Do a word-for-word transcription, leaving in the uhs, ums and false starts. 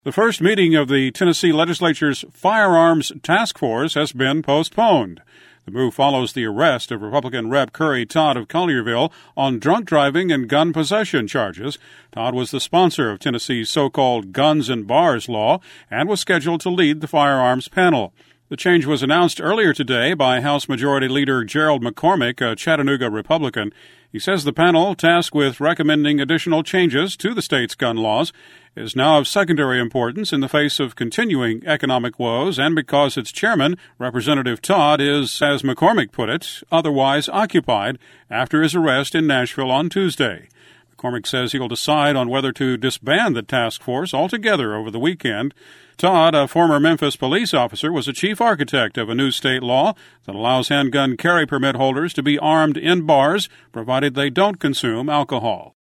The first meeting of the Tennessee Legislature's Firearms Task Force has been postponed. The move follows the arrest of Republican Representative Curry Todd of Collierville on drunk driving and gun possession charges. Todd was the sponsor of Tennessee's so-called Guns and Bars law and was scheduled to lead the firearms panel. The change was announced earlier today by House Majority Leader Gerald McCormick, a Chattanooga Republican. He says the panel, tasked with recommending additional changes to the state's gun laws, is now of secondary importance in the face of continuing economic woes and because its chairman, Representative Todd, is, as McCormick put it, otherwise occupied after his arrest in Nashville on Tuesday. McCormick says he'll decide on whether to disband the task force altogether over the weekend. Todd, a former Memphis police officer, was a chief architect of a new state law that allows handgun carry permit holders to be armed in bars, provided they don't consume alcohol.